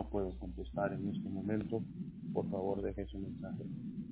no puedo contestar en este momento. Por favor, deje su mensaje.